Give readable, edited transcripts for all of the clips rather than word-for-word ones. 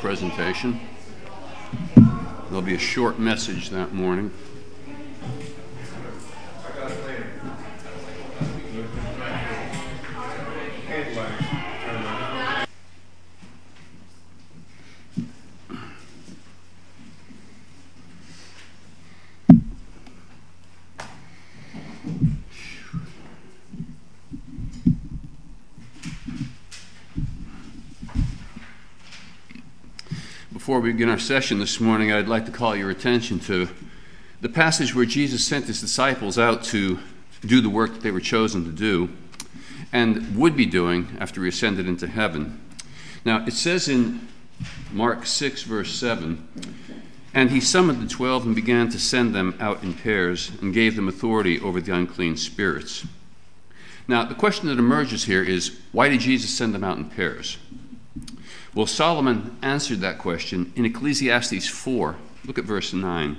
presentation. There'll be a short message that morning. Before we begin our session this morning, I'd like to call your attention to the passage where Jesus sent his disciples out to do the work that they were chosen to do and would be doing after he ascended into heaven. Now, it says in Mark 6, verse 7, "And he summoned the 12 and began to send them out in pairs and gave them authority over the unclean spirits." Now, the question that emerges here is, why did Jesus send them out in pairs? Well, Solomon answered that question in Ecclesiastes 4. Look at verse 9.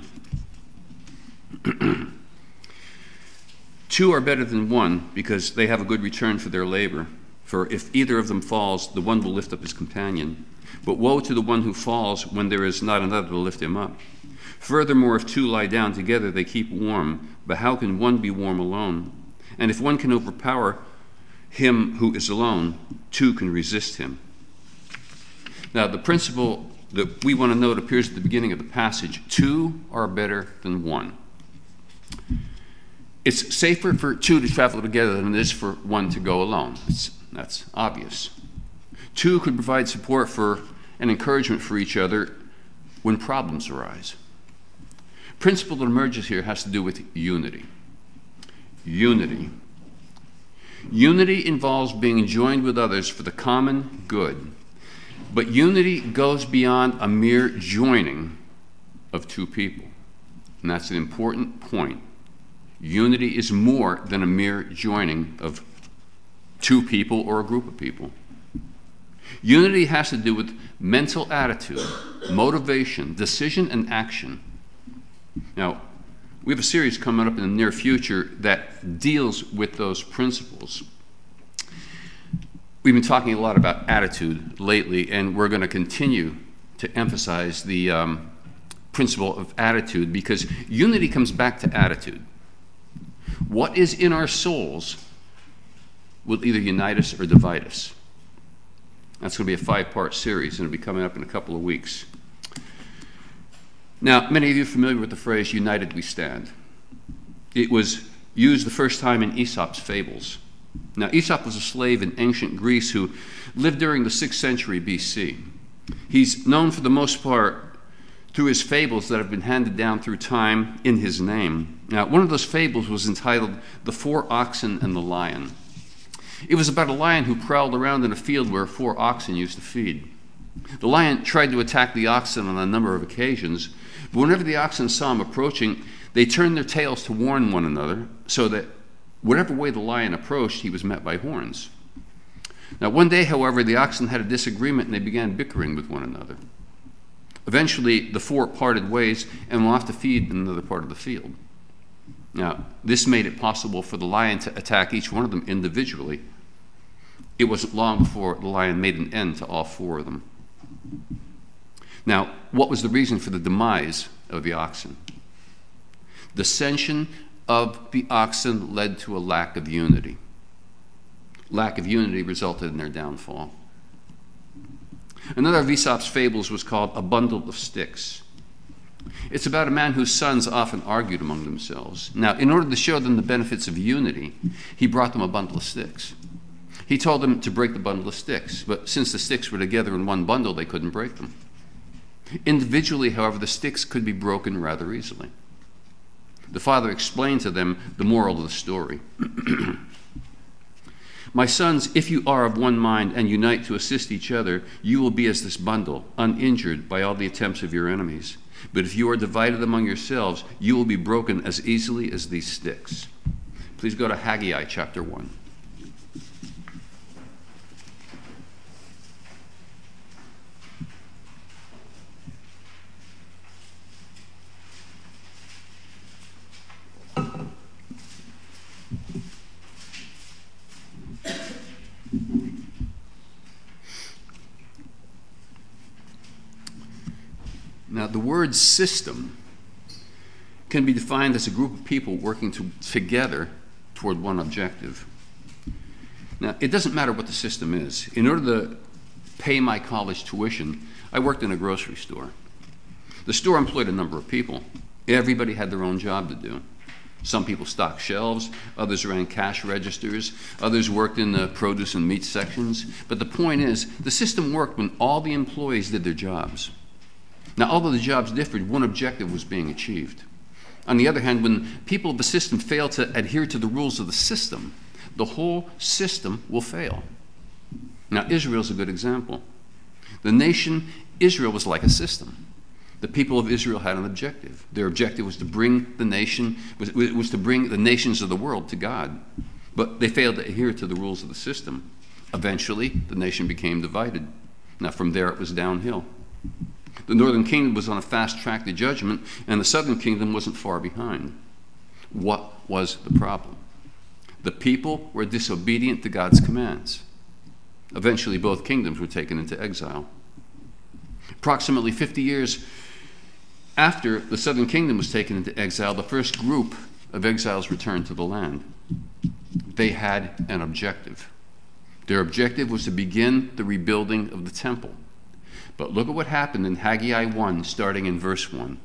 "Two are better than one because they have a good return for their labor. For if either of them falls, the one will lift up his companion. But woe to the one who falls when there is not another to lift him up. Furthermore, if two lie down together, they keep warm. But how can one be warm alone? And if one can overpower him who is alone, two can resist him." Now, the principle that we want to note appears at the beginning of the passage. Two are better than one. It's safer for two to travel together than it is for one to go alone. That's obvious. Two could provide support for and encouragement for each other when problems arise. Principle that emerges here has to do with unity. Unity. Unity involves being joined with others for the common good. But unity goes beyond a mere joining of two people. And that's an important point. Unity is more than a mere joining of two people or a group of people. Unity has to do with mental attitude, motivation, decision, and action. Now, we have a series coming up in the near future that deals with those principles. We've been talking a lot about attitude lately, and we're going to continue to emphasize the principle of attitude because unity comes back to attitude. What is in our souls will either unite us or divide us. That's going to be a 5-part series, and it'll be coming up in a couple of weeks. Now, many of you are familiar with the phrase, "United we stand." It was used the first time in Aesop's fables. Now, Aesop was a slave in ancient Greece who lived during the 6th century BC. He's known for the most part through his fables that have been handed down through time in his name. Now, one of those fables was entitled "The Four Oxen and the Lion." It was about a lion who prowled around in a field where 4 oxen used to feed. The lion tried to attack the oxen on a number of occasions, but whenever the oxen saw him approaching, they turned their tails to warn one another so that whatever way the lion approached, he was met by horns. Now, one day, however, the oxen had a disagreement and they began bickering with one another. Eventually, the 4 parted ways and went off to feed in another part of the field. Now, this made it possible for the lion to attack each one of them individually. It wasn't long before the lion made an end to all 4 of them. Now, what was the reason for the demise of the oxen? Dissension of the oxen led to a lack of unity. Lack of unity resulted in their downfall. Another of Aesop's fables was called "A Bundle of Sticks." It's about a man whose sons often argued among themselves. Now, in order to show them the benefits of unity, he brought them a bundle of sticks. He told them to break the bundle of sticks, but since the sticks were together in one bundle, they couldn't break them. Individually, however, the sticks could be broken rather easily. The father explained to them the moral of the story. "My sons, if you are of one mind and unite to assist each other, you will be as this bundle, uninjured by all the attempts of your enemies. But if you are divided among yourselves, you will be broken as easily as these sticks." Please go to Haggai chapter 1. Now, the word system can be defined as a group of people working together toward one objective. Now, it doesn't matter what the system is. In order to pay my college tuition, I worked in a grocery store. The store employed a number of people. Everybody had their own job to do. Some people stocked shelves, others ran cash registers, others worked in the produce and meat sections. But the point is, the system worked when all the employees did their jobs. Now, although the jobs differed, one objective was being achieved. On the other hand, when people of the system fail to adhere to the rules of the system, the whole system will fail. Now, Israel's a good example. The nation Israel was like a system. The people of Israel had an objective. Their objective was to bring the nations of the world to God. But they failed to adhere to the rules of the system. Eventually, the nation became divided. Now, from there, it was downhill. The northern kingdom was on a fast track to judgment, and the southern kingdom wasn't far behind. What was the problem? The people were disobedient to God's commands. Eventually, both kingdoms were taken into exile. Approximately 50 years after the southern kingdom was taken into exile, the first group of exiles returned to the land. They had an objective. Their objective was to begin the rebuilding of the temple. But look at what happened in Haggai 1, starting in verse 1.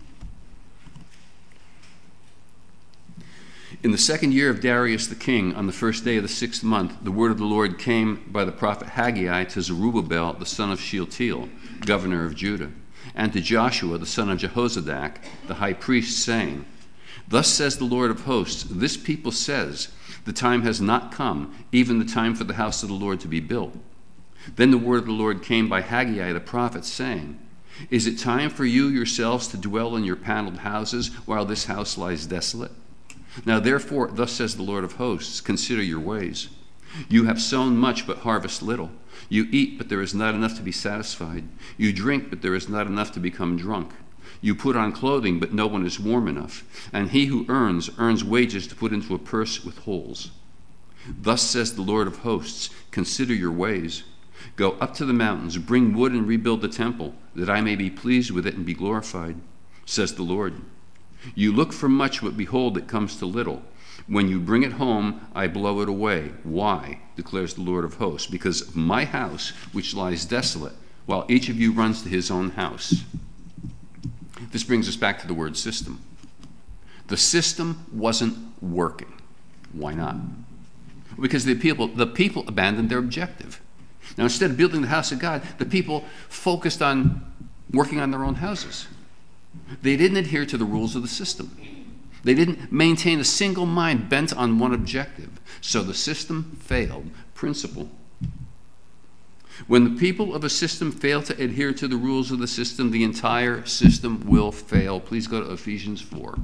In the second year of Darius the king, on the first day of the 6th month, the word of the Lord came by the prophet Haggai to Zerubbabel, the son of Shealtiel, governor of Judah, and to Joshua, the son of Jehozadak, the high priest, saying, Thus says the Lord of hosts, this people says, the time has not come, even the time for the house of the Lord to be built. Then the word of the Lord came by Haggai the prophet, saying, Is it time for you yourselves to dwell in your paneled houses while this house lies desolate? Now therefore, thus says the Lord of hosts, consider your ways. You have sown much, but harvest little. You eat, but there is not enough to be satisfied. You drink, but there is not enough to become drunk. You put on clothing, but no one is warm enough. And he who earns wages to put into a purse with holes. Thus says the Lord of hosts, consider your ways. Go up to the mountains, bring wood and rebuild the temple, that I may be pleased with it and be glorified, says the Lord. You look for much, but behold, it comes to little. When you bring it home, I blow it away. Why? Declares the Lord of hosts. Because of my house, which lies desolate, while each of you runs to his own house. This brings us back to the word system. The system wasn't working. Why not? Because the people abandoned their objective. Now, instead of building the house of God, the people focused on working on their own houses. They didn't adhere to the rules of the system. They didn't maintain a single mind bent on one objective. So the system failed. Principle. When the people of a system fail to adhere to the rules of the system, the entire system will fail. Please go to Ephesians 4.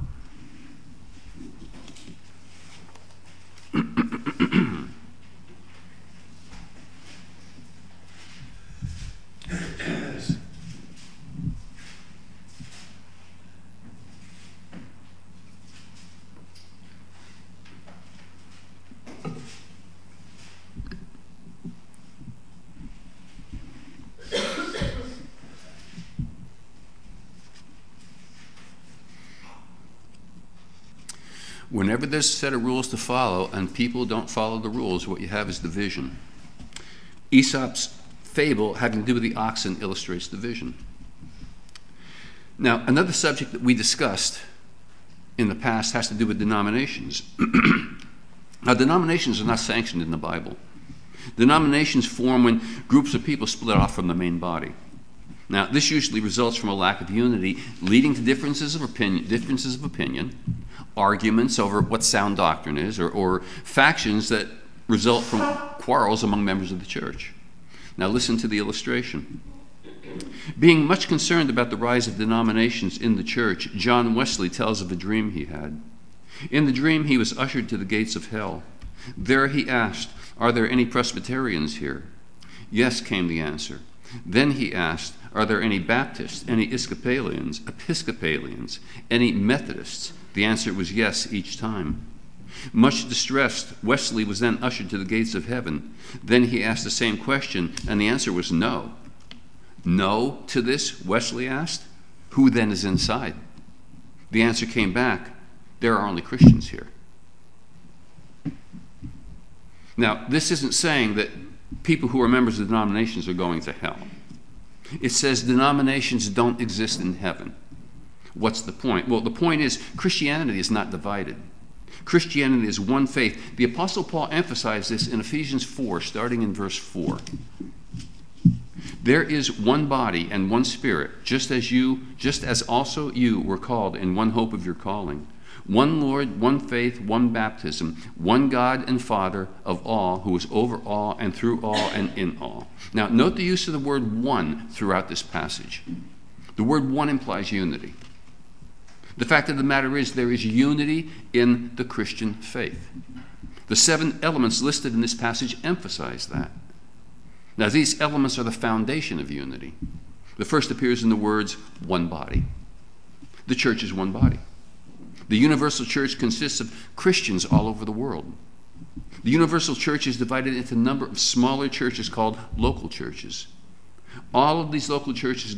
Whenever there's a set of rules to follow and people don't follow the rules, what you have is division. Aesop's fable having to do with the oxen illustrates division. Now, another subject that we discussed in the past has to do with denominations. Now, denominations are not sanctioned in the Bible. Denominations form when groups of people split off from the main body. Now, this usually results from a lack of unity, leading to differences of opinion, arguments over what sound doctrine is, or factions that result from quarrels among members of the church. Now, listen to the illustration. Being much concerned about the rise of denominations in the church, John Wesley tells of a dream he had. In the dream, he was ushered to the gates of hell. There he asked, "Are there any Presbyterians here?" "Yes," came the answer. Then he asked, "Are there any Baptists, any Episcopalians, any Methodists?" The answer was yes each time. Much distressed, Wesley was then ushered to the gates of heaven. Then he asked the same question, and the answer was no. "No to this?" Wesley asked. Who then is inside? The answer came back, there are only Christians here. Now, this isn't saying that people who are members of denominations are going to hell. It says denominations don't exist in heaven. What's the point? Well, the point is Christianity is not divided. Christianity is one faith. The Apostle Paul emphasized this in Ephesians 4, starting in verse 4. There is one body and one Spirit, just as also you were called in one hope of your calling. One Lord, one faith, one baptism, one God and Father of all, who is over all and through all and in all. Now, note the use of the word one throughout this passage. The word one implies unity. The fact of the matter is there is unity in the Christian faith. The 7 elements listed in this passage emphasize that. Now, these elements are the foundation of unity. The first appears in the words, one body. The church is one body. The universal church consists of Christians all over the world. The universal church is divided into a number of smaller churches called local churches. All of these local churches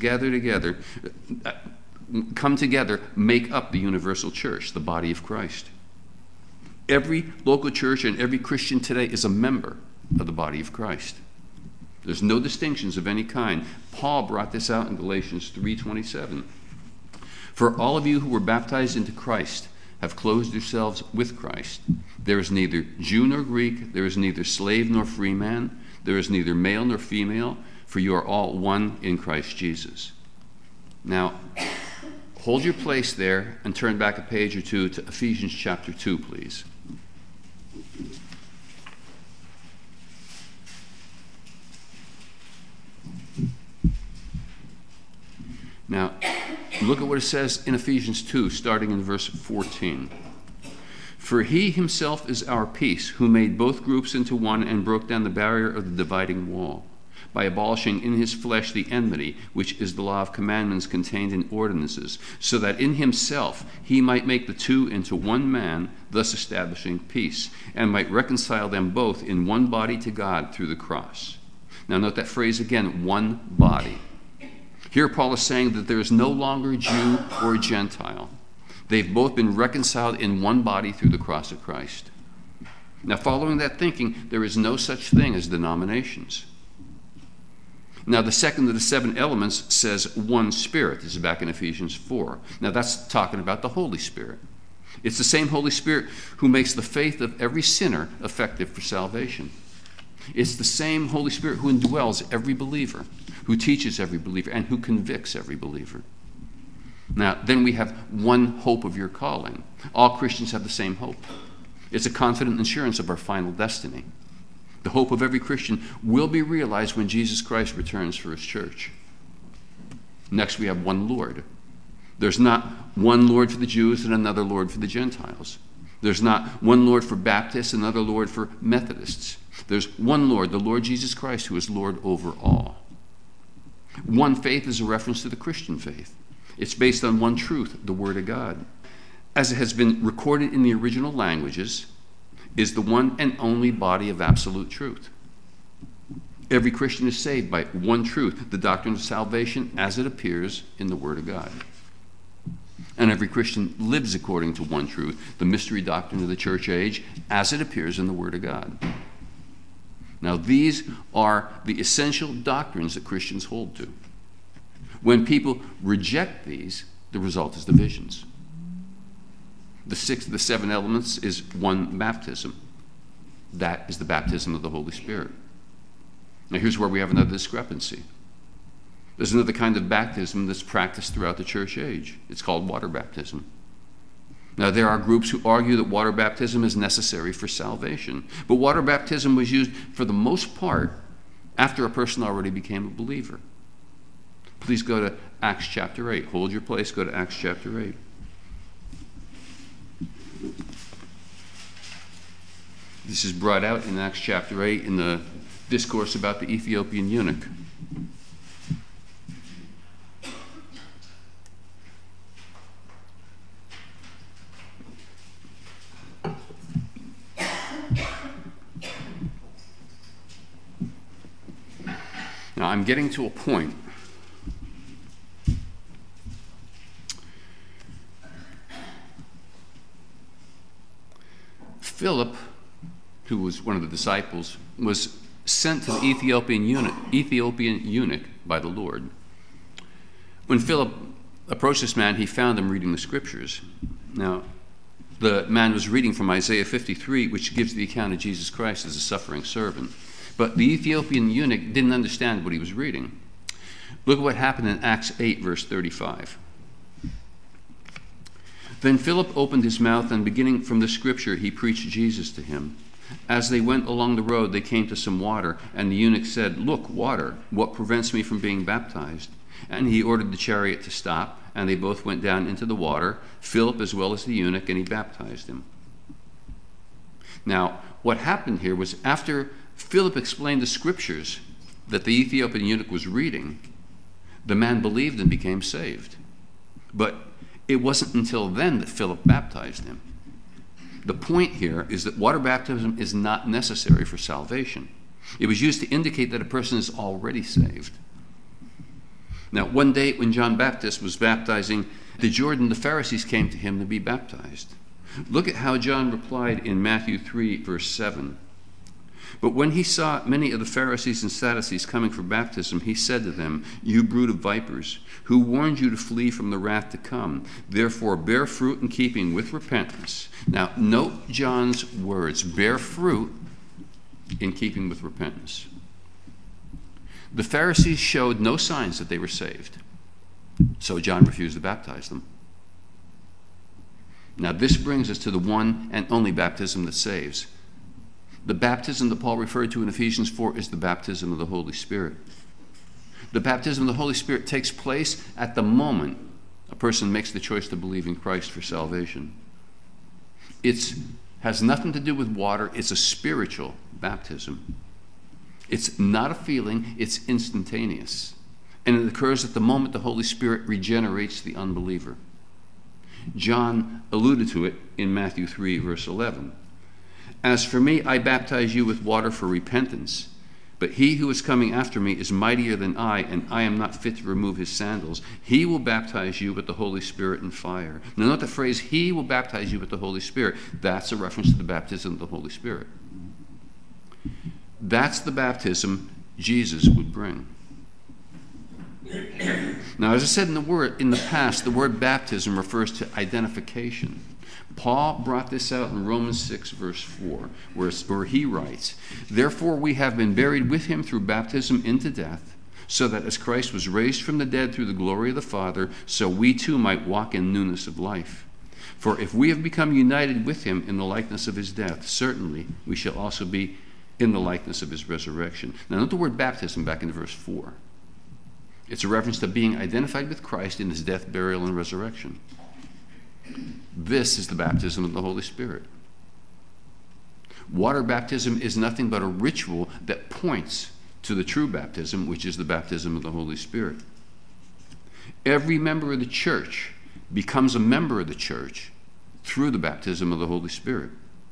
come together, make up the universal church, the body of Christ. Every local church and every Christian today is a member of the body of Christ. There's no distinctions of any kind. Paul brought this out in Galatians 3:27. For all of you who were baptized into Christ have clothed yourselves with Christ. There is neither Jew nor Greek, there is neither slave nor free man, there is neither male nor female, for you are all one in Christ Jesus. Now, hold your place there and turn back a page or two to Ephesians chapter 2, please. Now, look at what it says in Ephesians 2, starting in verse 14. For he himself is our peace, who made both groups into one and broke down the barrier of the dividing wall, by abolishing in his flesh the enmity, which is the law of commandments contained in ordinances, so that in himself he might make the two into one man, thus establishing peace, and might reconcile them both in one body to God through the cross. Now note that phrase again, one body. Here Paul is saying that there is no longer Jew or Gentile. They've both been reconciled in one body through the cross of Christ. Now, following that thinking, there is no such thing as denominations. Now, the second of the 7 elements says one Spirit. This is back in Ephesians 4. Now, that's talking about the Holy Spirit. It's the same Holy Spirit who makes the faith of every sinner effective for salvation. It's the same Holy Spirit who indwells every believer, who teaches every believer, and who convicts every believer. Now, then we have one hope of your calling. All Christians have the same hope. It's a confident assurance of our final destiny. The hope of every Christian will be realized when Jesus Christ returns for his church. Next, we have one Lord. There's not one Lord for the Jews and another Lord for the Gentiles. There's not one Lord for Baptists and another Lord for Methodists. There's one Lord, the Lord Jesus Christ, who is Lord over all. One faith is a reference to the Christian faith. It's based on one truth, the Word of God. As it has been recorded in the original languages, is the one and only body of absolute truth. Every Christian is saved by one truth, the doctrine of salvation as it appears in the Word of God. And every Christian lives according to one truth, the mystery doctrine of the church age as it appears in the Word of God. Now, these are the essential doctrines that Christians hold to. When people reject these, the result is divisions. The 6 of the 7 elements is one baptism. That is the baptism of the Holy Spirit. Now, here's where we have another discrepancy. There's another kind of baptism that's practiced throughout the church age. It's called water baptism. Now, there are groups who argue that water baptism is necessary for salvation. But water baptism was used, for the most part, after a person already became a believer. Please go to Acts chapter 8. Hold your place, go to Acts chapter 8. This is brought out in Acts chapter 8 in the discourse about the Ethiopian eunuch. Now, I'm getting to a point Philip, who was one of the disciples, was sent to the Ethiopian eunuch by the Lord. When Philip approached this man, he found him reading the scriptures. Now, the man was reading from Isaiah 53, which gives the account of Jesus Christ as a suffering servant. But the Ethiopian eunuch didn't understand what he was reading. Look at what happened in Acts 8, verse 35. Then Philip opened his mouth, and beginning from the scripture, he preached Jesus to him. As they went along the road, they came to some water, and the eunuch said, "Look, water, what prevents me from being baptized?" And he ordered the chariot to stop, and they both went down into the water, Philip as well as the eunuch, and he baptized him. Now, what happened here was after Philip explained the scriptures that the Ethiopian eunuch was reading, the man believed and became saved. But it wasn't until then that Philip baptized him. The point here is that water baptism is not necessary for salvation. It was used to indicate that a person is already saved. Now, one day when John Baptist was baptizing the Jordan, the Pharisees came to him to be baptized. Look at how John replied in Matthew 3, verse 7. But when he saw many of the Pharisees and Sadducees coming for baptism, he said to them, "You brood of vipers, who warned you to flee from the wrath to come? Therefore bear fruit in keeping with repentance." Now, note John's words, bear fruit in keeping with repentance. The Pharisees showed no signs that they were saved, so John refused to baptize them. Now, this brings us to the one and only baptism that saves. The baptism that Paul referred to in Ephesians 4 is the baptism of the Holy Spirit. The baptism of the Holy Spirit takes place at the moment a person makes the choice to believe in Christ for salvation. It has nothing to do with water. It's a spiritual baptism. It's not a feeling. It's instantaneous. And it occurs at the moment the Holy Spirit regenerates the unbeliever. John alluded to it in Matthew 3, verse 11. "As for me, I baptize you with water for repentance. But he who is coming after me is mightier than I, and I am not fit to remove his sandals. He will baptize you with the Holy Spirit and fire." Now, note the phrase, "He will baptize you with the Holy Spirit." That's a reference to the baptism of the Holy Spirit. That's the baptism Jesus would bring. Now, as I said in the past, the word baptism refers to identification. Paul brought this out in Romans 6, verse 4, where he writes, "Therefore we have been buried with him through baptism into death, so that as Christ was raised from the dead through the glory of the Father, so we too might walk in newness of life. For if we have become united with him in the likeness of his death, certainly we shall also be in the likeness of his resurrection." Now, note the word baptism back in verse 4. It's a reference to being identified with Christ in his death, burial, and resurrection. This is the baptism of the Holy Spirit. Water baptism is nothing but a ritual that points to the true baptism, which is the baptism of the Holy Spirit. Every member of the church becomes a member of the church through the baptism of the Holy Spirit.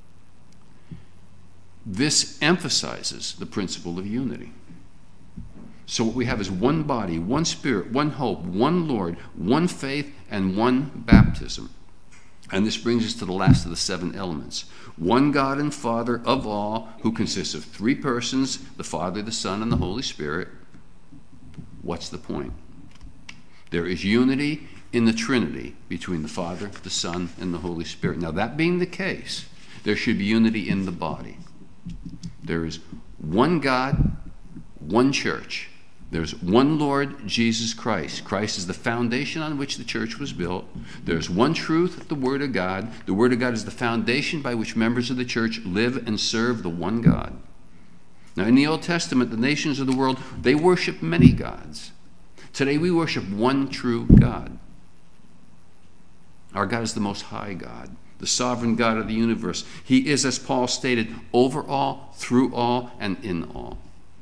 This emphasizes the principle of unity. So what we have is one body, one spirit, one hope, one Lord, one faith, and one baptism. And this brings us to the last of the 7 elements. One God and Father of all, who consists of 3 persons, the Father, the Son, and the Holy Spirit. What's the point? There is unity in the Trinity between the Father, the Son, and the Holy Spirit. Now, that being the case, there should be unity in the body. There is one God, one church. There's one Lord, Jesus Christ. Christ is the foundation on which the church was built. There's one truth, the Word of God. The Word of God is the foundation by which members of the church live and serve the one God. Now, in the Old Testament, the nations of the world, they worship many gods. Today, we worship one true God. Our God is the Most High God, the sovereign God of the universe. He is, as Paul stated, over all, through all, and in all.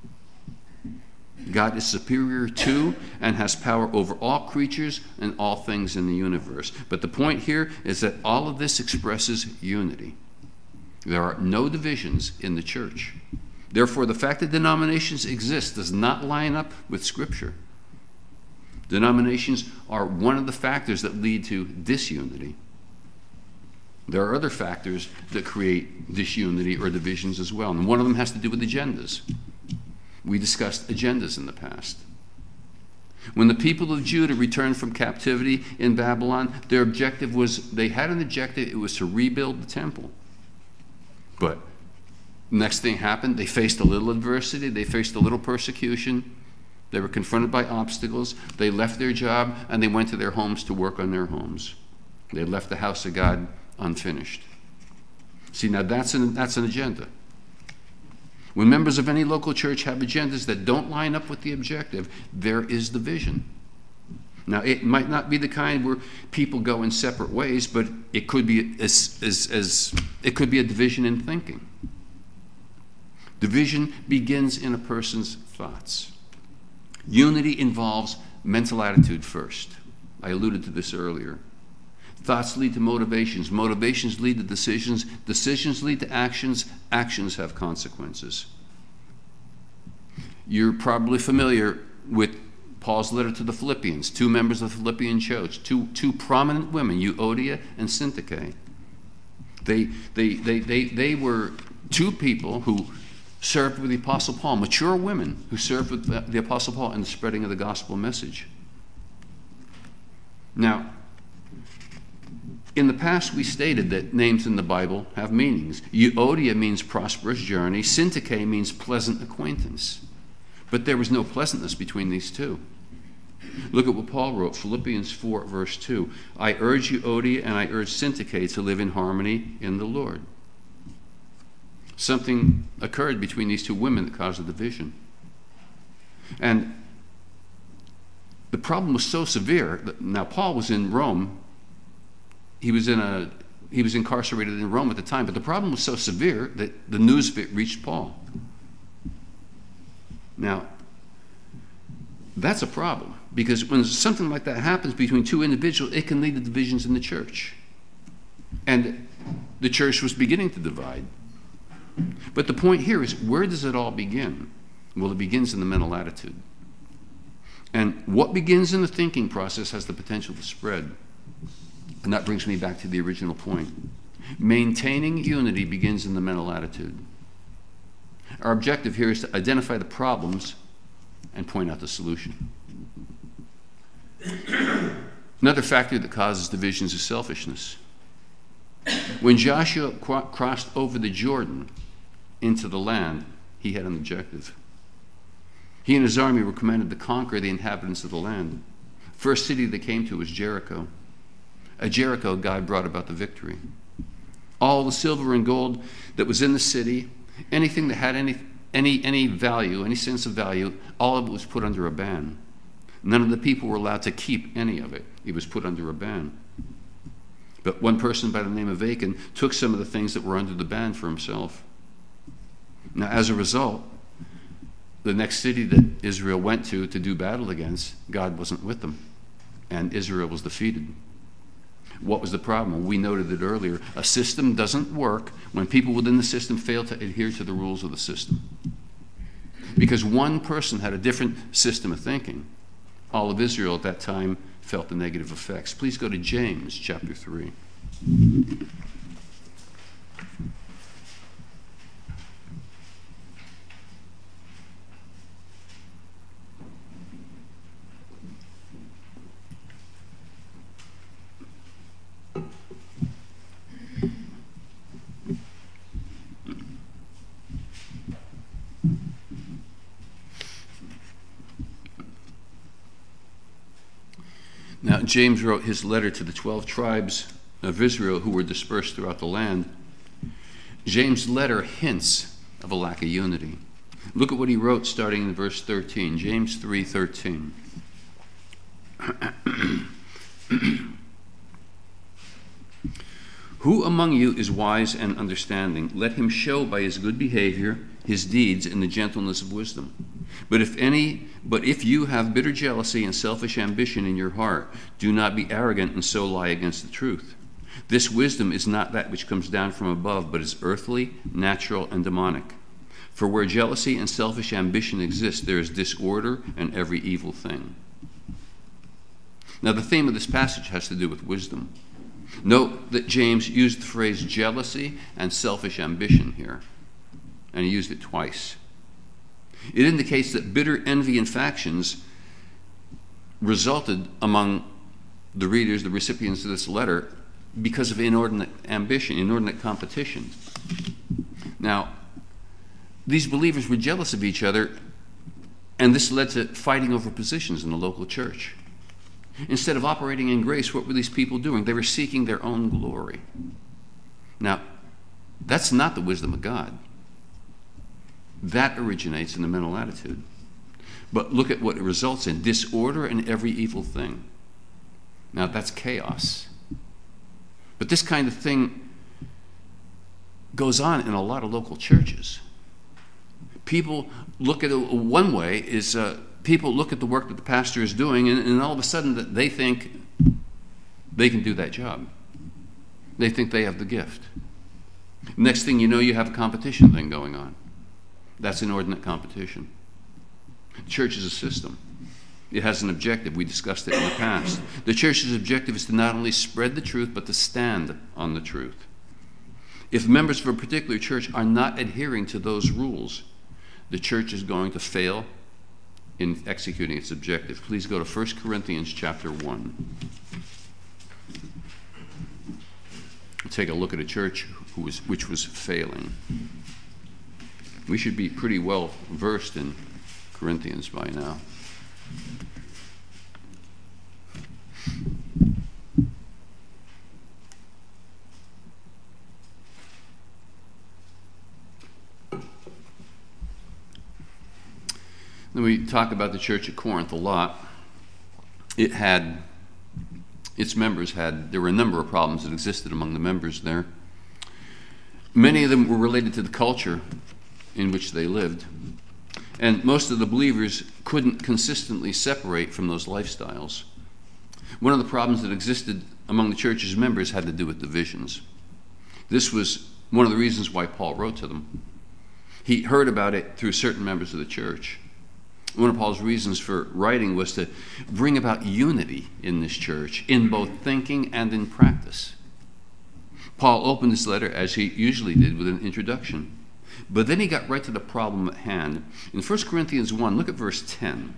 God is superior to and has power over all creatures and all things in the universe. But the point here is that all of this expresses unity. There are no divisions in the church. Therefore, the fact that denominations exist does not line up with Scripture. Denominations are one of the factors that lead to disunity. There are other factors that create disunity or divisions as well, and one of them has to do with agendas. We discussed agendas in the past. When the people of Judah returned from captivity in Babylon, their objective was, they had an objective, it was to rebuild the temple. But next thing happened, they faced a little adversity, they faced a little persecution, they were confronted by obstacles, they left their job, and they went to their homes to work on their homes. They left the house of God unfinished. See, now that's an agenda. When members of any local church have agendas that don't line up with the objective, there is division. Now, it might not be the kind where people go in separate ways, but it could be it could be a division in thinking. Division begins in a person's thoughts. Unity involves mental attitude first. I alluded to this earlier. Thoughts lead to motivations. Motivations lead to decisions. Decisions lead to actions. Actions have consequences. You're probably familiar with Paul's letter to the Philippians, two members of the Philippian church, two prominent women, Euodia and Syntyche. They were two people who served with the Apostle Paul, mature women who served with the Apostle Paul in the spreading of the gospel message. Now, in the past, we stated that names in the Bible have meanings. Euodia means prosperous journey. Syntyche means pleasant acquaintance. But there was no pleasantness between these two. Look at what Paul wrote, Philippians 4, verse 2. I urge Euodia and I urge Syntyche to live in harmony in the Lord. Something occurred between these two women that caused a division. And the problem was so severe that now Paul was in Rome. He was incarcerated in Rome at the time, but the problem was so severe that the news of it reached Paul. Now, that's a problem, because when something like that happens between two individuals, it can lead to divisions in the church. And the church was beginning to divide. But the point here is, where does it all begin? Well, it begins in the mental attitude. And what begins in the thinking process has the potential to spread. And that brings me back to the original point. Maintaining unity begins in the mental attitude. Our objective here is to identify the problems and point out the solution. Another factor that causes divisions is selfishness. When Joshua crossed over the Jordan into the land, he had an objective. He and his army were commanded to conquer the inhabitants of the land. First city they came to was Jericho. At Jericho, God brought about the victory. All the silver and gold that was in the city, anything that had any value, any sense of value, all of it was put under a ban. None of the people were allowed to keep any of it. It was put under a ban. But one person by the name of Achan took some of the things that were under the ban for himself. Now, as a result, the next city that Israel went to do battle against, God wasn't with them, and Israel was defeated. What was the problem? We noted it earlier. A system doesn't work when people within the system fail to adhere to the rules of the system. Because one person had a different system of thinking, all of Israel at that time felt the negative effects. Please go to James chapter 3. Now, James wrote his letter to the 12 tribes of Israel who were dispersed throughout the land. James' letter hints of a lack of unity. Look at what he wrote starting in verse 13, James 3:13. Who among you is wise and understanding? Let him show by his good behavior his deeds in the gentleness of wisdom. But if you have bitter jealousy and selfish ambition in your heart, do not be arrogant and so lie against the truth. This wisdom is not that which comes down from above, but is earthly, natural, and demonic. For where jealousy and selfish ambition exist, there is disorder and every evil thing. Now, the theme of this passage has to do with wisdom. Note that James used the phrase jealousy and selfish ambition here, and he used it twice. It indicates that bitter envy and factions resulted among the readers, the recipients of this letter, because of inordinate ambition, inordinate competition. Now, these believers were jealous of each other, and this led to fighting over positions in the local church. Instead of operating in grace, what were these people doing? They were seeking their own glory. Now, that's not the wisdom of God. That originates in the mental attitude. But look at what it results in: disorder and every evil thing. Now, that's chaos. But this kind of thing goes on in a lot of local churches. People look at it one way is people look at the work that the pastor is doing, and all of a sudden that they think they can do that job. They think they have the gift. Next thing you know, you have a competition thing going on. That's inordinate competition. Church is a system. It has an objective. We discussed it in the past. The church's objective is to not only spread the truth, but to stand on the truth. If members of a particular church are not adhering to those rules, the church is going to fail in executing its objective. Please go to 1 Corinthians chapter 1. Take a look at a church which was failing. We should be pretty well versed in Corinthians by now. Then we talk about the church at Corinth a lot. There were a number of problems that existed among the members there. Many of them were related to the culture in which they lived. And most of the believers couldn't consistently separate from those lifestyles. One of the problems that existed among the church's members had to do with divisions. This was one of the reasons why Paul wrote to them. He heard about it through certain members of the church. One of Paul's reasons for writing was to bring about unity in this church, in both thinking and in practice. Paul opened this letter, as he usually did, with an introduction. But then he got right to the problem at hand. In 1 Corinthians 1, look at verse 10.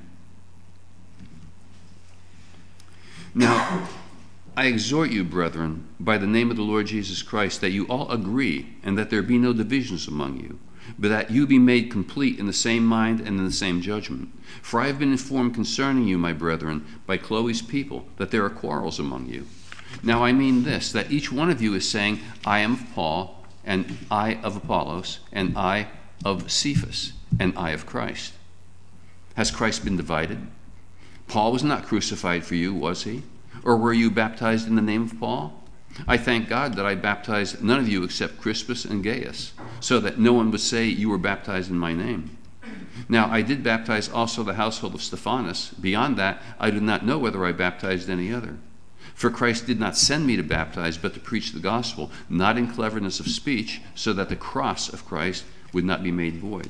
Now, I exhort you, brethren, by the name of the Lord Jesus Christ, that you all agree, and that there be no divisions among you, but that you be made complete in the same mind and in the same judgment. For I have been informed concerning you, my brethren, by Chloe's people, that there are quarrels among you. Now I mean this, that each one of you is saying, I am of Paul, and I of Apollos, and I of Cephas, and I of Christ. Has Christ been divided? Paul was not crucified for you, was he? Or were you baptized in the name of Paul? I thank God that I baptized none of you except Crispus and Gaius, so that no one would say you were baptized in my name. Now I did baptize also the household of Stephanas. Beyond that, I do not know whether I baptized any other. For Christ did not send me to baptize, but to preach the gospel, not in cleverness of speech, so that the cross of Christ would not be made void.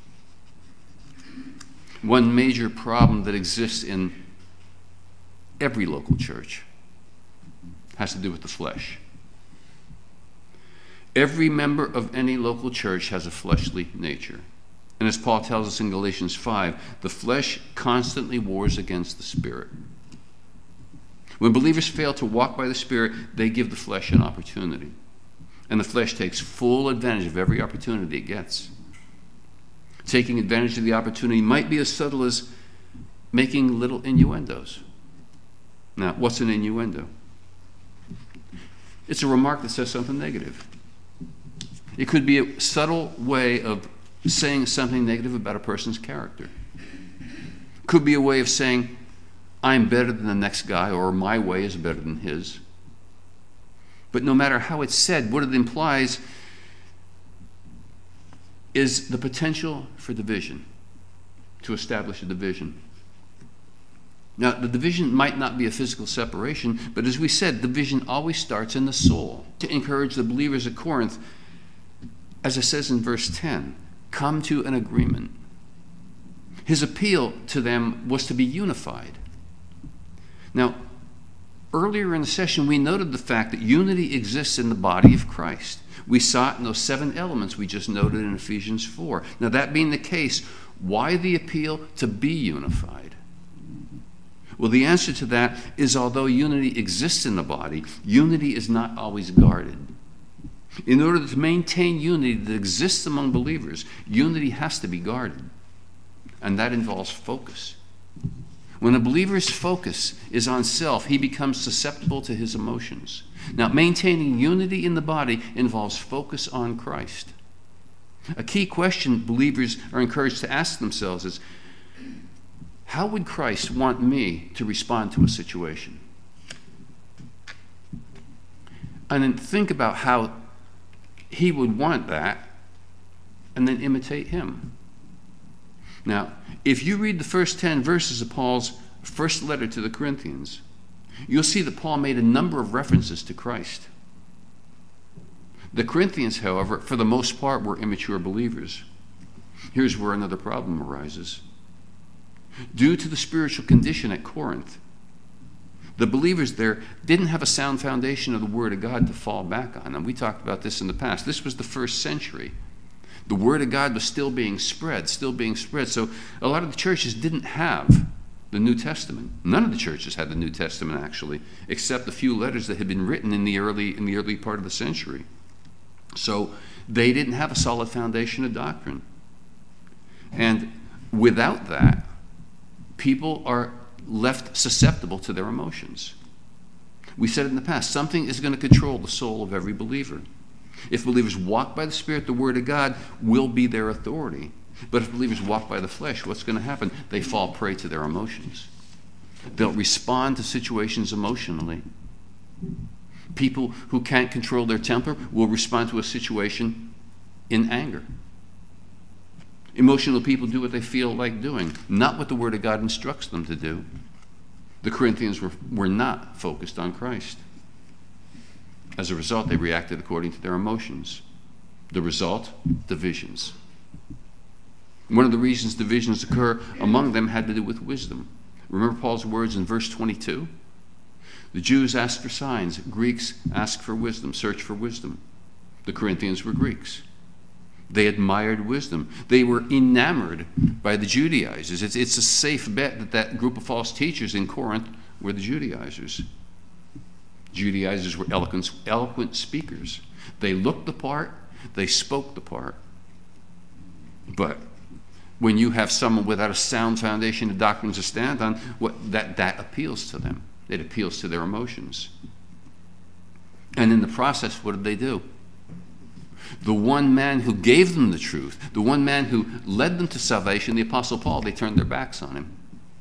One major problem that exists in every local church has to do with the flesh. Every member of any local church has a fleshly nature. And as Paul tells us in Galatians 5, the flesh constantly wars against the Spirit. When believers fail to walk by the Spirit, they give the flesh an opportunity. And the flesh takes full advantage of every opportunity it gets. Taking advantage of the opportunity might be as subtle as making little innuendos. Now, what's an innuendo? It's a remark that says something negative. It could be a subtle way of saying something negative about a person's character. It could be a way of saying, I'm better than the next guy, or my way is better than his. But no matter how it's said, what it implies is the potential for division, to establish a division. Now, the division might not be a physical separation, but as we said, division always starts in the soul. To encourage the believers at Corinth, as it says in verse 10, come to an agreement. His appeal to them was to be unified. Now, Earlier in the session, we noted the fact that unity exists in the body of Christ. We saw it in those 7 elements we just noted in Ephesians 4. Now, that being the case, why the appeal to be unified? Well, the answer to that is although unity exists in the body, unity is not always guarded. In order to maintain unity that exists among believers, unity has to be guarded. And that involves focus. When a believer's focus is on self, he becomes susceptible to his emotions. Now, maintaining unity in the body involves focus on Christ. A key question believers are encouraged to ask themselves is, how would Christ want me to respond to a situation? And then think about how he would want that, and then imitate him. Now, if you read the first 10 verses of Paul's first letter to the Corinthians, you'll see that Paul made a number of references to Christ. The Corinthians, however, for the most part, were immature believers. Here's where another problem arises. Due to the spiritual condition at Corinth, the believers there didn't have a sound foundation of the Word of God to fall back on. And we talked about this in the past. This was the first century. The Word of God was still being spread. So a lot of the churches didn't have the New Testament. None of the churches had the New Testament, actually, except a few letters that had been written in the early part of the century. So they didn't have a solid foundation of doctrine. And without that, people are left susceptible to their emotions. We said in the past, something is going to control the soul of every believer. If believers walk by the Spirit, the Word of God will be their authority. But if believers walk by the flesh, what's going to happen? They fall prey to their emotions. They'll respond to situations emotionally. People who can't control their temper will respond to a situation in anger. Emotional people do what they feel like doing, not what the Word of God instructs them to do. The Corinthians were not focused on Christ. As a result, they reacted according to their emotions. The result, divisions. One of the reasons divisions occur among them had to do with wisdom. Remember Paul's words in verse 22? The Jews asked for signs. Greeks asked for wisdom, search for wisdom. The Corinthians were Greeks. They admired wisdom. They were enamored by the Judaizers. It's a safe bet that group of false teachers in Corinth were the Judaizers. Judaizers were eloquent speakers. They looked the part, they spoke the part. But when you have someone without a sound foundation of doctrines to stand on, that appeals to them. It appeals to their emotions. And in the process, what did they do? The one man who gave them the truth, the one man who led them to salvation, the Apostle Paul, they turned their backs on him.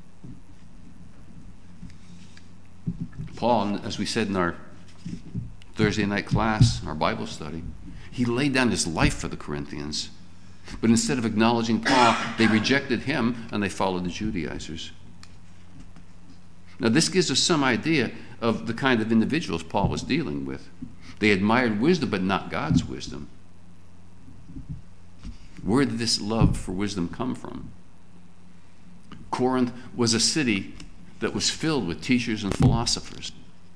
Paul, as we said in our Thursday night class, our Bible study, he laid down his life for the Corinthians. But instead of acknowledging Paul, they rejected him and they followed the Judaizers. Now, this gives us some idea of the kind of individuals Paul was dealing with. They admired wisdom, but not God's wisdom. Where did this love for wisdom come from? Corinth was a city that was filled with teachers and philosophers.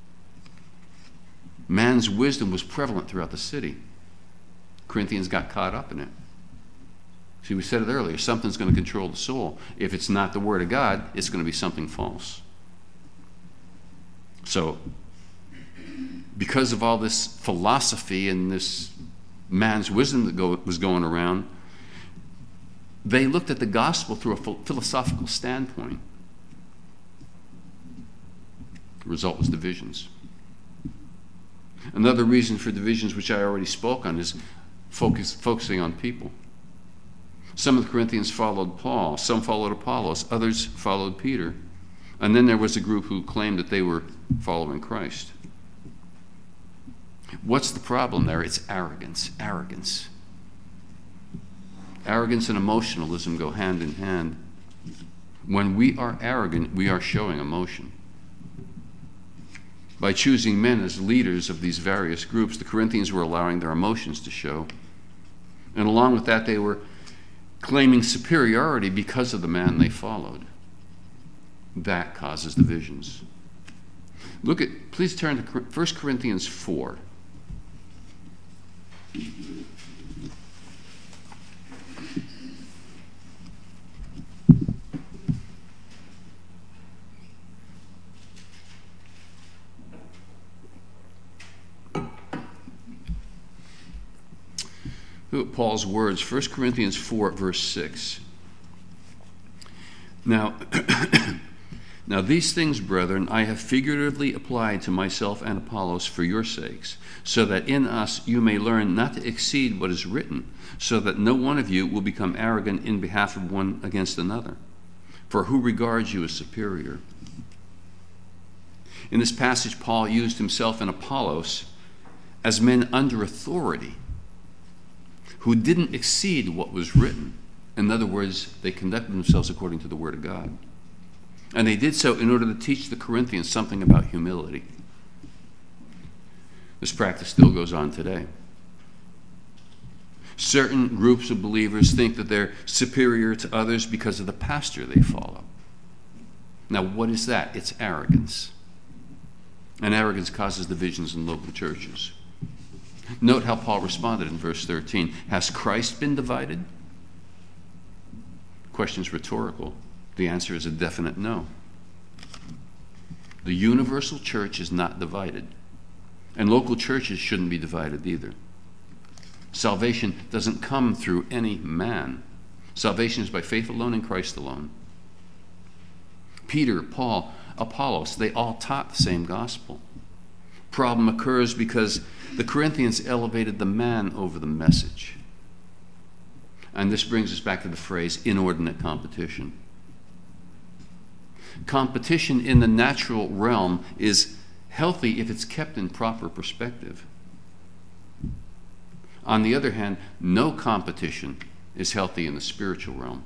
Man's wisdom was prevalent throughout the city. Corinthians got caught up in it. See, we said it earlier, something's going to control the soul. If it's not the Word of God, it's going to be something false. So, because of all this philosophy and this man's wisdom that was going around, they looked at the gospel through a philosophical standpoint. The result was divisions. Another reason for divisions, which I already spoke on, is focusing on people. Some of the Corinthians followed Paul, some followed Apollos, others followed Peter. And then there was a group who claimed that they were following Christ. What's the problem there? It's arrogance. Arrogance and emotionalism go hand in hand. When we are arrogant, we are showing emotion. By choosing men as leaders of these various groups, the Corinthians were allowing their emotions to show. And along with that, they were claiming superiority because of the man they followed. That causes divisions. Please turn to 1 Corinthians 4. Look at Paul's words, 1 Corinthians 4, verse 6. Now, these things, brethren, I have figuratively applied to myself and Apollos for your sakes, so that in us you may learn not to exceed what is written, so that no one of you will become arrogant in behalf of one against another. For who regards you as superior? In this passage, Paul used himself and Apollos as men under authority who didn't exceed what was written. In other words, they conducted themselves according to the Word of God. And they did so in order to teach the Corinthians something about humility. This practice still goes on today. Certain groups of believers think that they're superior to others because of the pastor they follow. Now, what is that? It's arrogance. And arrogance causes divisions in local churches. Note how Paul responded in verse 13. Has Christ been divided? The question is rhetorical. The answer is a definite no. The universal church is not divided. And local churches shouldn't be divided either. Salvation doesn't come through any man. Salvation is by faith alone in Christ alone. Peter, Paul, Apollos, they all taught the same gospel. Problem occurs because the Corinthians elevated the man over the message. And this brings us back to the phrase inordinate competition. Competition in the natural realm is healthy if it's kept in proper perspective. On the other hand, no competition is healthy in the spiritual realm.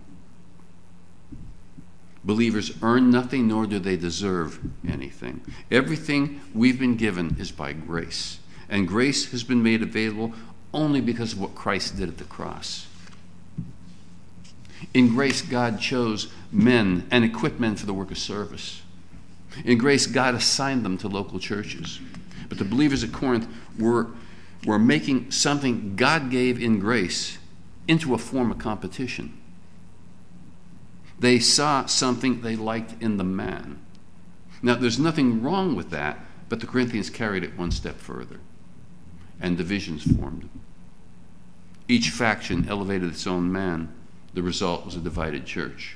Believers earn nothing, nor do they deserve anything. Everything we've been given is by grace. And grace has been made available only because of what Christ did at the cross. In grace, God chose men and equipped men for the work of service. In grace, God assigned them to local churches. But the believers at Corinth were making something God gave in grace into a form of competition. They saw something they liked in the man. Now, there's nothing wrong with that, but the Corinthians carried it one step further, and divisions formed. Each faction elevated its own man. The result was a divided church.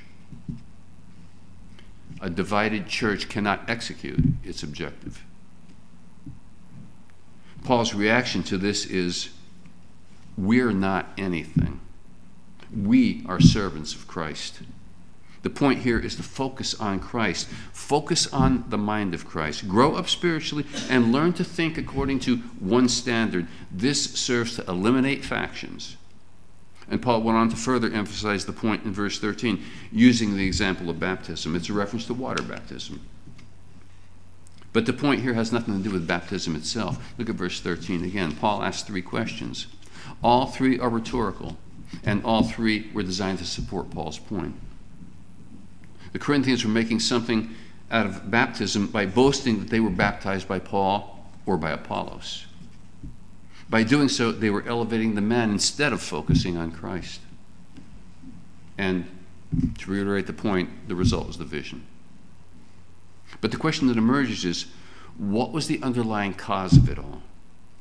A divided church cannot execute its objective. Paul's reaction to this is, we're not anything. We are servants of Christ. The point here is to focus on Christ. Focus on the mind of Christ. Grow up spiritually and learn to think according to one standard. This serves to eliminate factions. And Paul went on to further emphasize the point in verse 13, using the example of baptism. It's a reference to water baptism. But the point here has nothing to do with baptism itself. Look at verse 13 again. Paul asks 3 questions. All 3 are rhetorical, and all 3 were designed to support Paul's point. The Corinthians were making something out of baptism by boasting that they were baptized by Paul or by Apollos. By doing so, they were elevating the man instead of focusing on Christ. And to reiterate the point, the result was division. But the question that emerges is, what was the underlying cause of it all?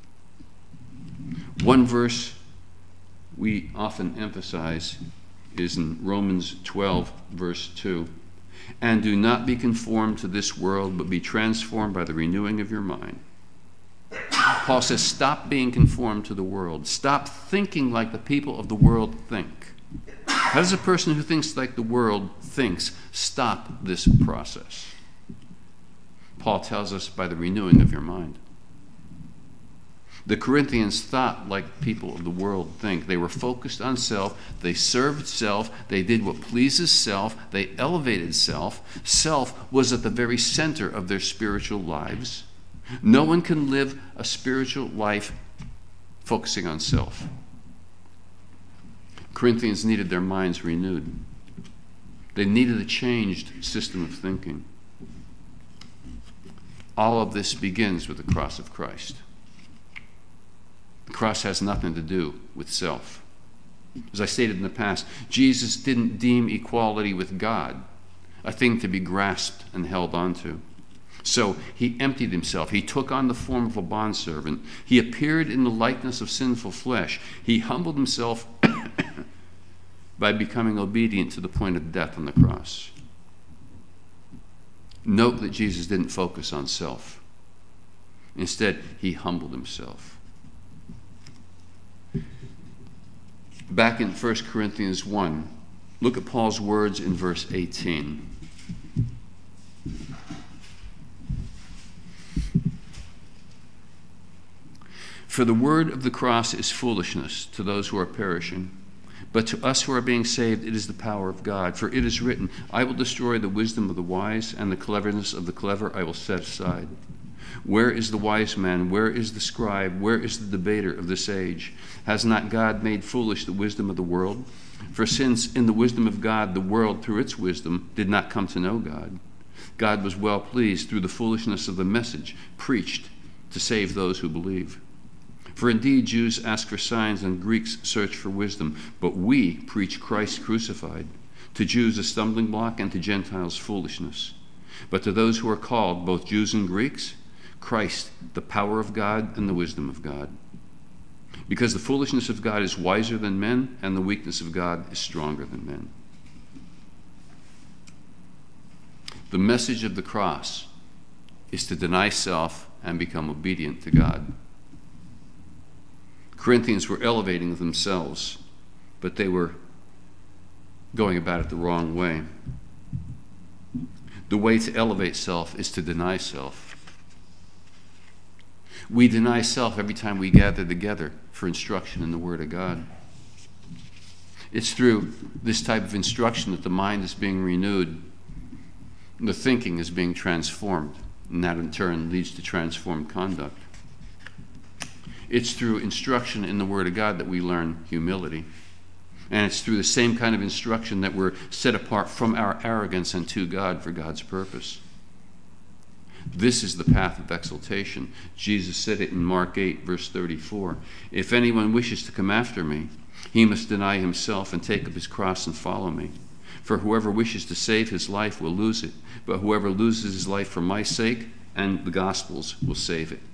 One verse we often emphasize is in Romans 12, verse 2. And do not be conformed to this world, but be transformed by the renewing of your mind. Paul says, stop being conformed to the world. Stop thinking like the people of the world think. How does a person who thinks like the world thinks stop this process? Paul tells us by the renewing of your mind. The Corinthians thought like people of the world think. They were focused on self. They served self. They did what pleases self. They elevated self. Self was at the very center of their spiritual lives. No one can live a spiritual life focusing on self. Corinthians needed their minds renewed. They needed a changed system of thinking. All of this begins with the cross of Christ. The cross has nothing to do with self. As I stated in the past, Jesus didn't deem equality with God a thing to be grasped and held onto. So he emptied himself. He took on the form of a bondservant. He appeared in the likeness of sinful flesh. He humbled himself by becoming obedient to the point of death on the cross. Note that Jesus didn't focus on self. Instead, he humbled himself. Back in 1 Corinthians 1, look at Paul's words in verse 18. For the word of the cross is foolishness to those who are perishing, but to us who are being saved it is the power of God. For it is written, I will destroy the wisdom of the wise, and the cleverness of the clever I will set aside. Where is the wise man? Where is the scribe? Where is the debater of this age? Has not God made foolish the wisdom of the world? For since in the wisdom of God the world through its wisdom did not come to know God, God was well pleased through the foolishness of the message preached to save those who believe. For indeed Jews ask for signs and Greeks search for wisdom, but we preach Christ crucified, to Jews a stumbling block and to Gentiles foolishness. But to those who are called, both Jews and Greeks, Christ, the power of God and the wisdom of God. Because the foolishness of God is wiser than men, and the weakness of God is stronger than men. The message of the cross is to deny self and become obedient to God. Corinthians were elevating themselves, but they were going about it the wrong way. The way to elevate self is to deny self. We deny self every time we gather together for instruction in the Word of God. It's through this type of instruction that the mind is being renewed, the thinking is being transformed, and that in turn leads to transformed conduct. It's through instruction in the Word of God that we learn humility. And it's through the same kind of instruction that we're set apart from our arrogance and to God for God's purpose. This is the path of exaltation. Jesus said it in Mark 8, verse 34. If anyone wishes to come after me, he must deny himself and take up his cross and follow me. For whoever wishes to save his life will lose it, but whoever loses his life for my sake and the gospel's will save it.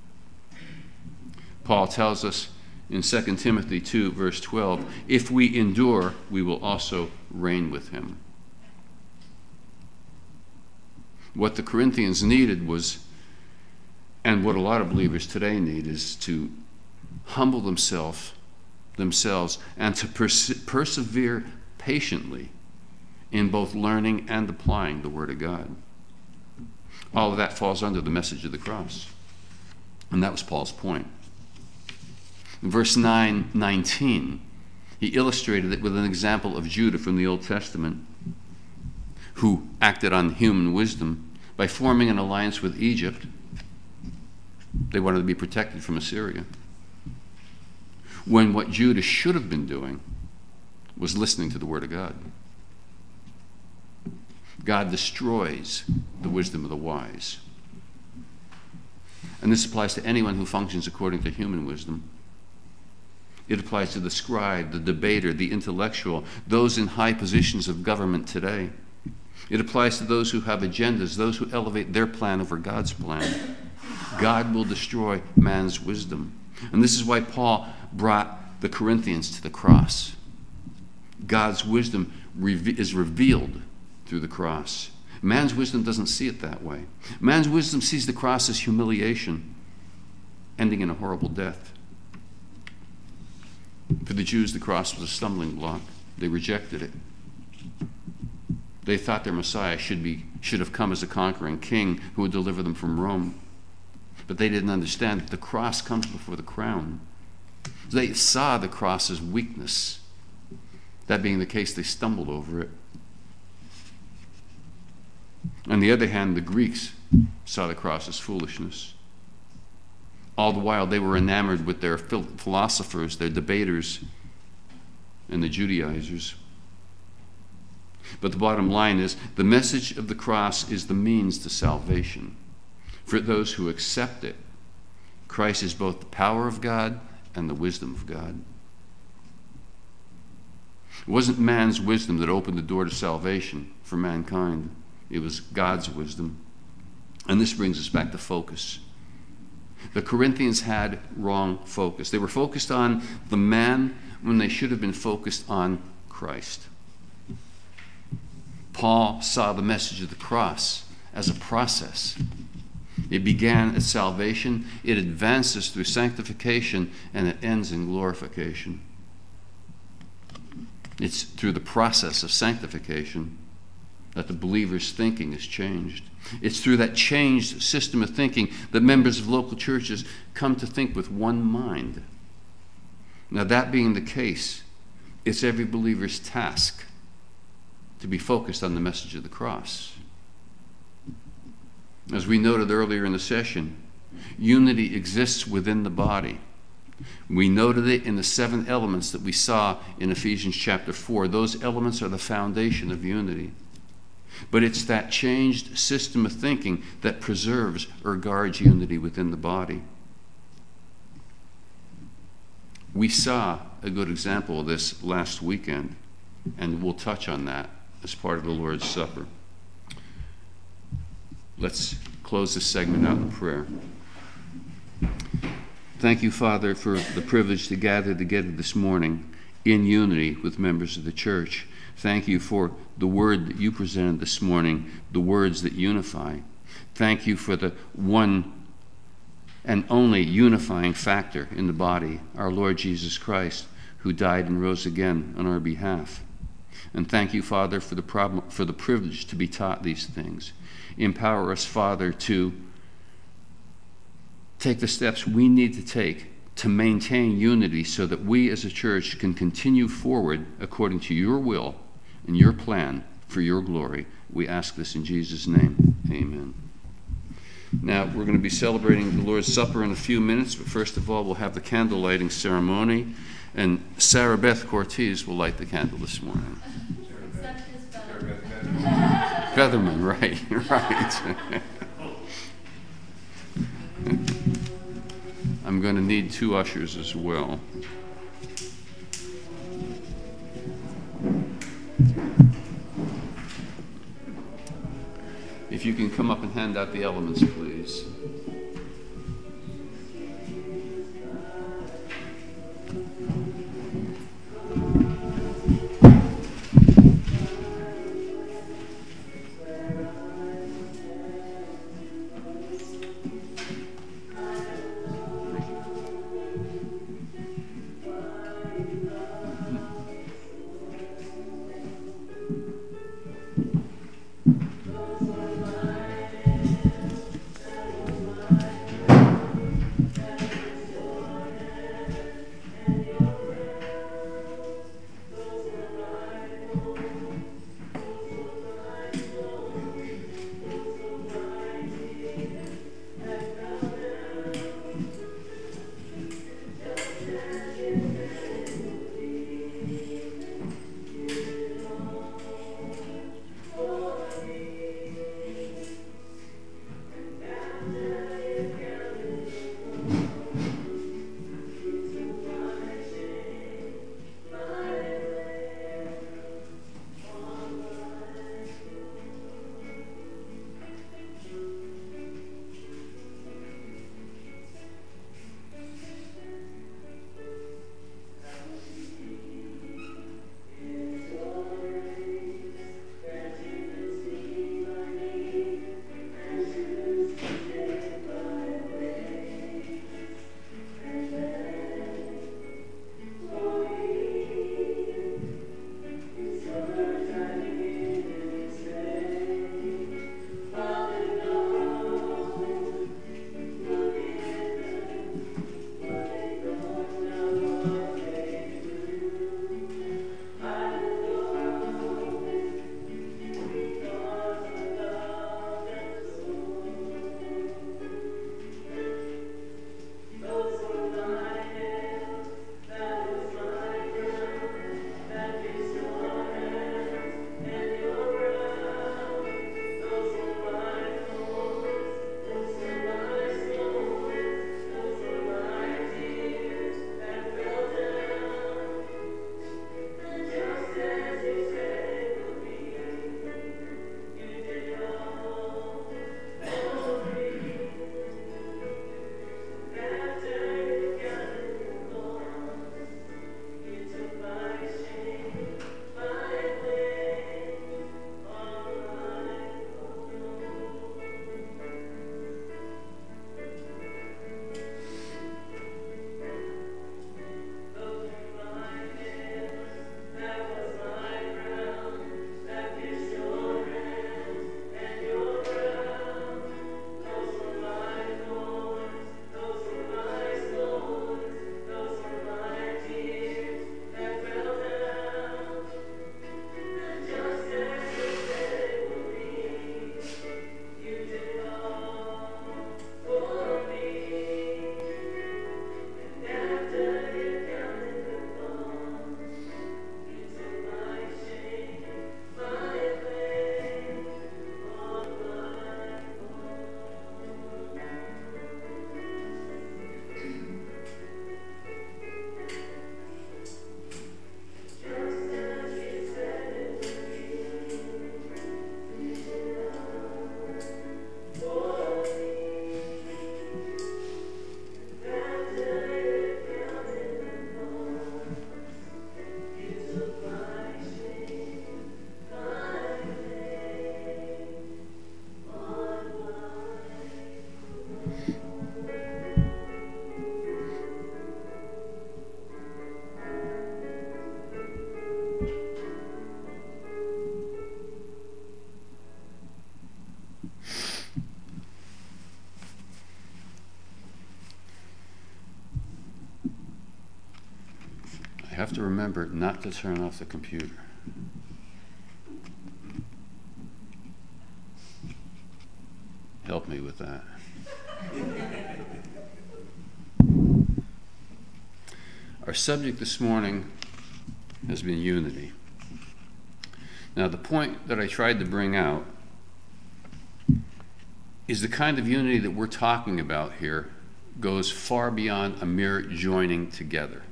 Paul tells us in 2 Timothy 2, verse 12, if we endure, we will also reign with him. What the Corinthians needed was, and what a lot of believers today need, is to humble themselves and to persevere patiently in both learning and applying the Word of God. All of that falls under the message of the cross. And that was Paul's point. In verse 19, he illustrated it with an example of Judah from the Old Testament, who acted on human wisdom by forming an alliance with Egypt. They wanted to be protected from Assyria, when what Judah should have been doing was listening to the Word of God. God destroys the wisdom of the wise. And this applies to anyone who functions according to human wisdom. It applies to the scribe, the debater, the intellectual, those in high positions of government today. It applies to those who have agendas, those who elevate their plan over God's plan. God will destroy man's wisdom. And this is why Paul brought the Corinthians to the cross. God's wisdom is revealed through the cross. Man's wisdom doesn't see it that way. Man's wisdom sees the cross as humiliation, ending in a horrible death. For the Jews, the cross was a stumbling block. They rejected it. They thought their Messiah should have come as a conquering king who would deliver them from Rome. But they didn't understand that the cross comes before the crown. They saw the cross as weakness. That being the case, they stumbled over it. On the other hand, the Greeks saw the cross as foolishness. All the while, they were enamored with their philosophers, their debaters, and the Judaizers. But the bottom line is, the message of the cross is the means to salvation. For those who accept it, Christ is both the power of God and the wisdom of God. It wasn't man's wisdom that opened the door to salvation for mankind. It was God's wisdom. And this brings us back to focus. The Corinthians had wrong focus. They were focused on the man when they should have been focused on Christ. Paul saw the message of the cross as a process. It began at salvation, it advances through sanctification, and it ends in glorification. It's through the process of sanctification that the believer's thinking is changed. It's through that changed system of thinking that members of local churches come to think with one mind. Now, that being the case, it's every believer's task to be focused on the message of the cross. As we noted earlier in the session, unity exists within the body. We noted it in the 7 elements that we saw in Ephesians chapter 4. Those elements are the foundation of unity. But it's that changed system of thinking that preserves or guards unity within the body. We saw a good example of this last weekend, and we'll touch on that as part of the Lord's Supper. Let's close this segment out in prayer. Thank you, Father, for the privilege to gather together this morning in unity with members of the church. Thank you for the word that you presented this morning, the words that unify. Thank you for the one and only unifying factor in the body, our Lord Jesus Christ, who died and rose again on our behalf. And thank you, Father, for the privilege to be taught these things. Empower us, Father, to take the steps we need to take to maintain unity so that we as a church can continue forward according to your will and your plan for your glory. We ask this in Jesus' name. Amen. Now, we're going to be celebrating the Lord's Supper in a few minutes, but first of all, we'll have the candle lighting ceremony, and Sarah Beth Cortez will light the candle this morning. Featherman, right. I'm going to need 2 ushers as well. If you can come up and hand out the elements, please. have to remember not to turn off the computer. Help me with that. Our subject this morning has been unity. Now, the point that I tried to bring out is the kind of unity that we're talking about here goes far beyond a mere joining together.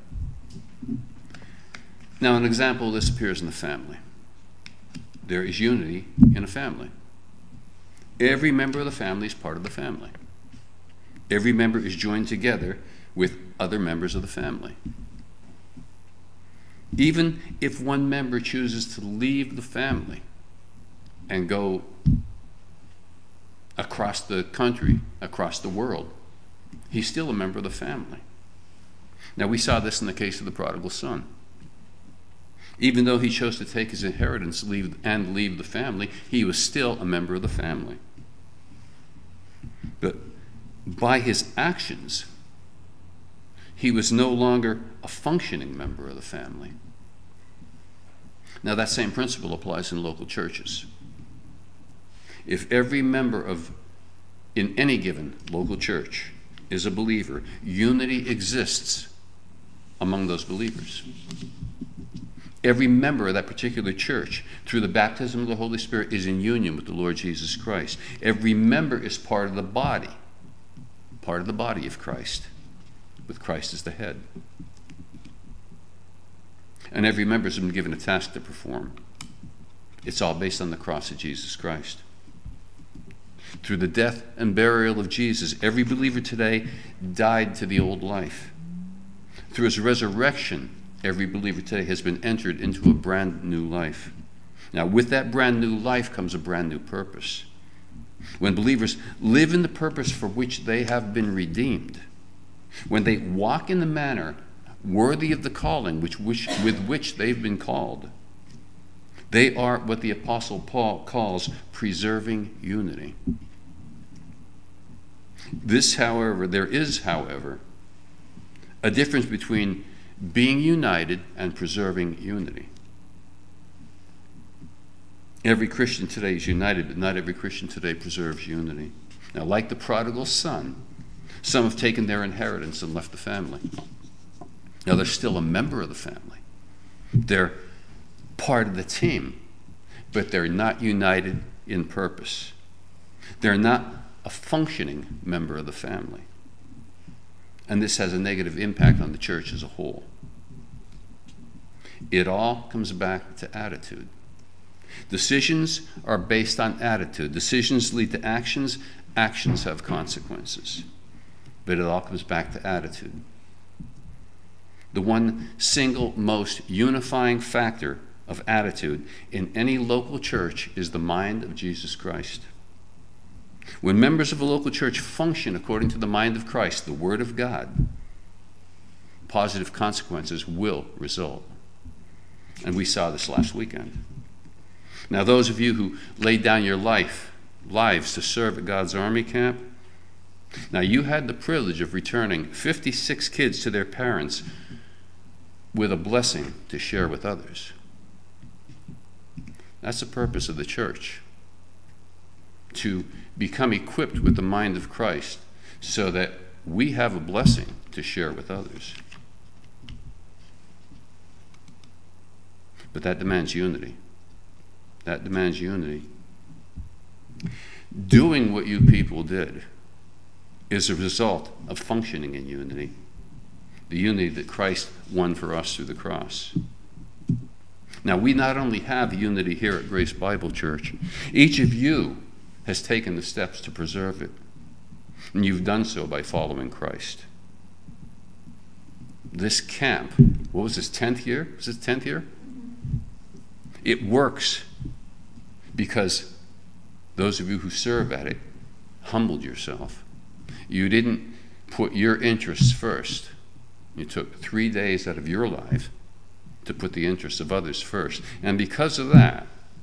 Now, an example of this appears in the family. There is unity in a family. Every member of the family is part of the family. Every member is joined together with other members of the family. Even if one member chooses to leave the family and go across the country, across the world, he's still a member of the family. Now, we saw this in the case of the prodigal son. Even though he chose to take his inheritance and leave the family, he was still a member of the family. But by his actions, he was no longer a functioning member of the family. Now, that same principle applies in local churches. If every member in any given local church is a believer, unity exists among those believers. Every member of that particular church, through the baptism of the Holy Spirit, is in union with the Lord Jesus Christ. Every member is part of the body of Christ, with Christ as the head. And every member has been given a task to perform. It's all based on the cross of Jesus Christ. Through the death and burial of Jesus, every believer today died to the old life. Through his resurrection, every believer today has been entered into a brand new life. Now, with that brand new life comes a brand new purpose. When believers live in the purpose for which they have been redeemed, when they walk in the manner worthy of the calling with which they've been called, they are what the Apostle Paul calls preserving unity. There is, however, a difference between being united and preserving unity. Every Christian today is united, but not every Christian today preserves unity. Now, like the prodigal son, some have taken their inheritance and left the family. Now, they're still a member of the family. They're part of the team, but they're not united in purpose. They're not a functioning member of the family. And this has a negative impact on the church as a whole. It all comes back to attitude. Decisions are based on attitude. Decisions lead to actions. Actions have consequences. But it all comes back to attitude. The one single most unifying factor of attitude in any local church is the mind of Jesus Christ. When members of a local church function according to the mind of Christ, the Word of God, positive consequences will result. And we saw this last weekend. Now, those of you who laid down your lives to serve at God's Army Camp, now you had the privilege of returning 56 kids to their parents with a blessing to share with others. That's the purpose of the church, to become equipped with the mind of Christ so that we have a blessing to share with others. But that demands unity. That demands unity. Doing what you people did is a result of functioning in unity, the unity that Christ won for us through the cross. Now, we not only have unity here at Grace Bible Church, each of you has taken the steps to preserve it, and you've done so by following Christ. This camp, what was this, 10th year? Was it 10th year? It works because those of you who serve at it humbled yourself. You didn't put your interests first. You took 3 days out of your life to put the interests of others first. And because of that,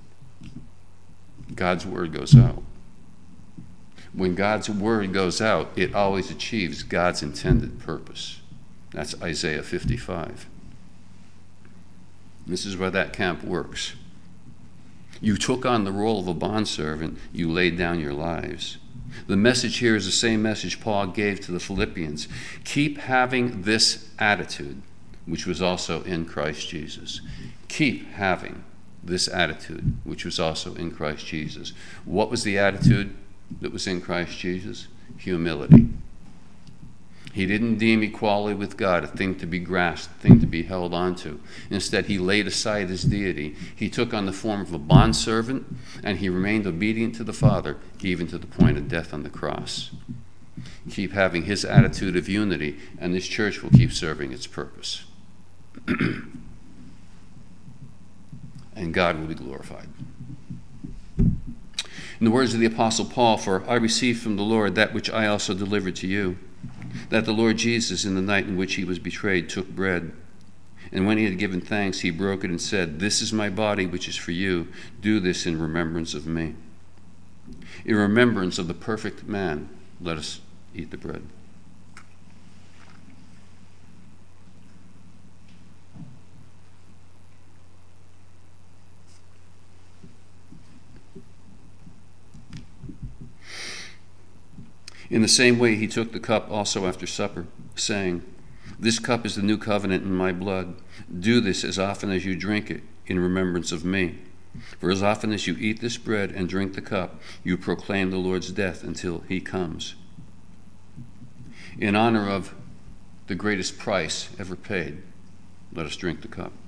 God's word goes out. When God's word goes out, it always achieves God's intended purpose. That's Isaiah 55. This is where that camp works. You took on the role of a bondservant. You laid down your lives. The message here is the same message Paul gave to the Philippians. Keep having this attitude, which was also in Christ Jesus. Keep having this attitude, which was also in Christ Jesus. What was the attitude that was in Christ Jesus? Humility. He didn't deem equality with God a thing to be grasped, a thing to be held onto. Instead, he laid aside his deity. He took on the form of a bondservant, and he remained obedient to the Father, even to the point of death on the cross. Keep having his attitude of unity, and this church will keep serving its purpose. And God will be glorified. In the words of the Apostle Paul, for I received from the Lord that which I also delivered to you, that the Lord Jesus, in the night in which he was betrayed, took bread. And when he had given thanks, he broke it and said, This is my body, which is for you. Do this in remembrance of me. In remembrance of the perfect man, let us eat the bread. In the same way, he took the cup also after supper, saying, This cup is the new covenant in my blood. Do this as often as you drink it in remembrance of me. For as often as you eat this bread and drink the cup, you proclaim the Lord's death until he comes. In honor of the greatest price ever paid, let us drink the cup.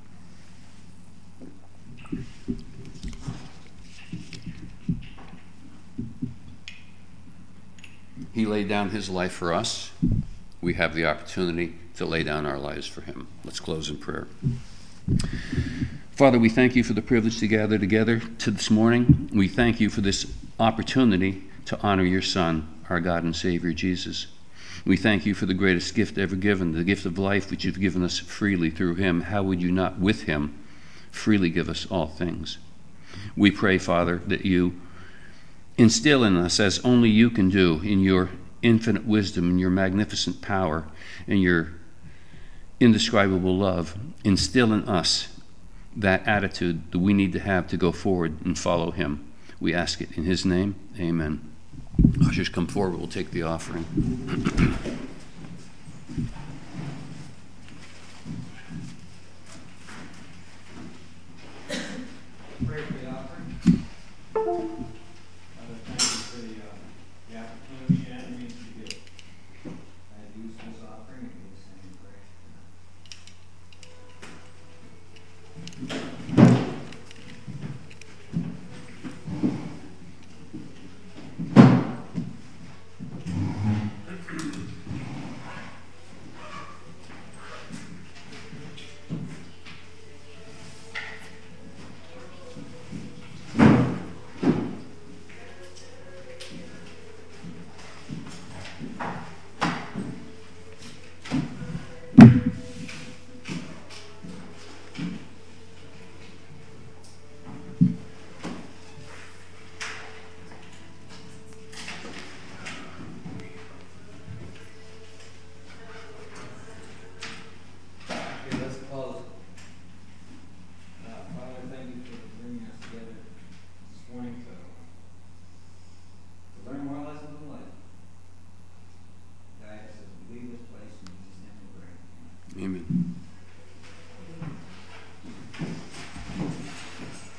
He laid down his life for us. We have the opportunity to lay down our lives for him. Let's close in prayer. Father, we thank you for the privilege to gather together this morning. We thank you for this opportunity to honor your Son, our God and Savior, Jesus. We thank you for the greatest gift ever given, the gift of life which you've given us freely through him. How would you not, with him, freely give us all things? We pray, Father, that you instill in us, as only you can do, in your infinite wisdom and your magnificent power and your indescribable love, instill in us that attitude that we need to have to go forward and follow him. We ask it in his name. Amen. Ushers, come forward. We'll take the offering.